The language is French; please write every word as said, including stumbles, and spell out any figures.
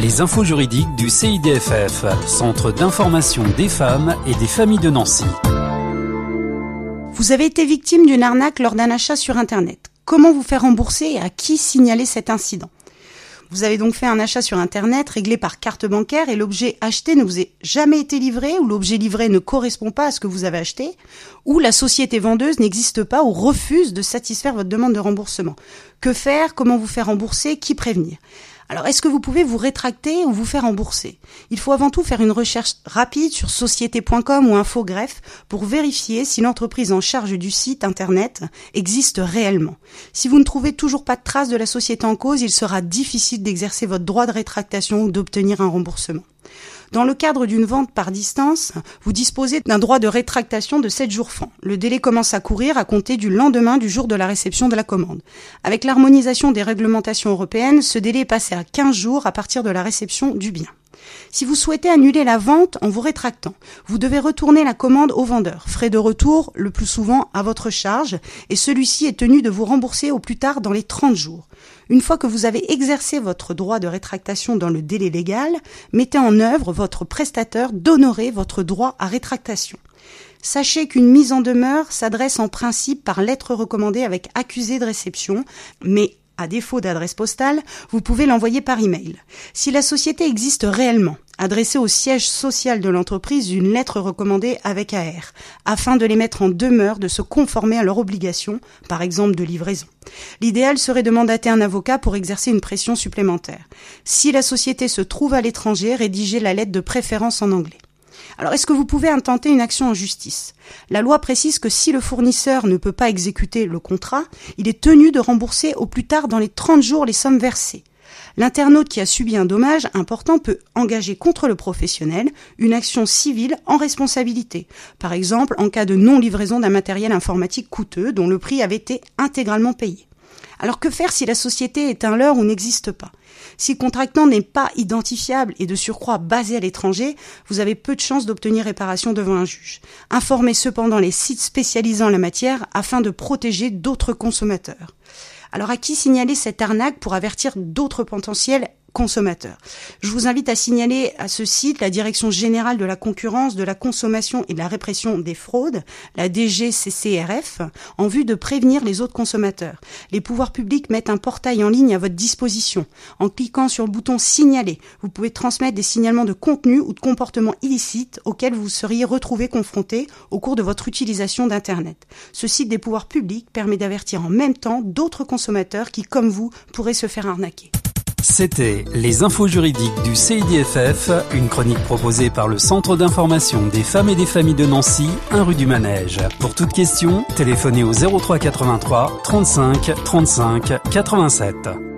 Les infos juridiques du C I D F F, Centre d'information des femmes et des familles de Nancy. Vous avez été victime d'une arnaque lors d'un achat sur Internet. Comment vous faire rembourser et à qui signaler cet incident ? Vous avez donc fait un achat sur Internet réglé par carte bancaire et l'objet acheté ne vous a jamais été livré ou l'objet livré ne correspond pas à ce que vous avez acheté ou la société vendeuse n'existe pas ou refuse de satisfaire votre demande de remboursement. Que faire ? Comment vous faire rembourser ? Qui prévenir ? Alors, est-ce que vous pouvez vous rétracter ou vous faire rembourser ? Il faut avant tout faire une recherche rapide sur société point com ou Infogreffe pour vérifier si l'entreprise en charge du site internet existe réellement. Si vous ne trouvez toujours pas de trace de la société en cause, il sera difficile d'exercer votre droit de rétractation ou d'obtenir un remboursement. Dans le cadre d'une vente par distance, vous disposez d'un droit de rétractation de sept jours francs. Le délai commence à courir à compter du lendemain du jour de la réception de la commande. Avec l'harmonisation des réglementations européennes, ce délai est passé à quinze jours à partir de la réception du bien. Si vous souhaitez annuler la vente en vous rétractant, vous devez retourner la commande au vendeur. Frais de retour, le plus souvent, à votre charge, et celui-ci est tenu de vous rembourser au plus tard dans les trente jours. Une fois que vous avez exercé votre droit de rétractation dans le délai légal, mettez en œuvre votre prestataire d'honorer votre droit à rétractation. Sachez qu'une mise en demeure s'adresse en principe par lettre recommandée avec accusé de réception, mais à défaut d'adresse postale, vous pouvez l'envoyer par email. Si la société existe réellement, adressez au siège social de l'entreprise une lettre recommandée avec A R, afin de les mettre en demeure de se conformer à leurs obligations, par exemple de livraison. L'idéal serait de mandater un avocat pour exercer une pression supplémentaire. Si la société se trouve à l'étranger, rédigez la lettre de préférence en anglais. Alors, est-ce que vous pouvez intenter une action en justice ? La loi précise que si le fournisseur ne peut pas exécuter le contrat, il est tenu de rembourser au plus tard dans les trente jours les sommes versées. L'internaute qui a subi un dommage important peut engager contre le professionnel une action civile en responsabilité. Par exemple, en cas de non-livraison d'un matériel informatique coûteux dont le prix avait été intégralement payé. Alors que faire si la société est un leurre ou n'existe pas ? Si le contractant n'est pas identifiable et de surcroît basé à l'étranger, vous avez peu de chances d'obtenir réparation devant un juge. Informez cependant les sites spécialisés en la matière afin de protéger d'autres consommateurs. Alors à qui signaler cette arnaque pour avertir d'autres potentiels consommateurs ? Je vous invite à signaler à ce site la Direction générale de la concurrence, de la consommation et de la répression des fraudes, la D G C C R F, en vue de prévenir les autres consommateurs. Les pouvoirs publics mettent un portail en ligne à votre disposition. En cliquant sur le bouton « Signaler », vous pouvez transmettre des signalements de contenu ou de comportements illicites auxquels vous seriez retrouvé confronté au cours de votre utilisation d'Internet. Ce site des pouvoirs publics permet d'avertir en même temps d'autres consommateurs qui, comme vous, pourraient se faire arnaquer. C'était les infos juridiques du C I D F F, une chronique proposée par le Centre d'information des femmes et des familles de Nancy, un rue du Manège. Pour toute question, téléphonez au zéro trois quatre-vingt-trois trente-cinq trente-cinq quatre-vingt-sept.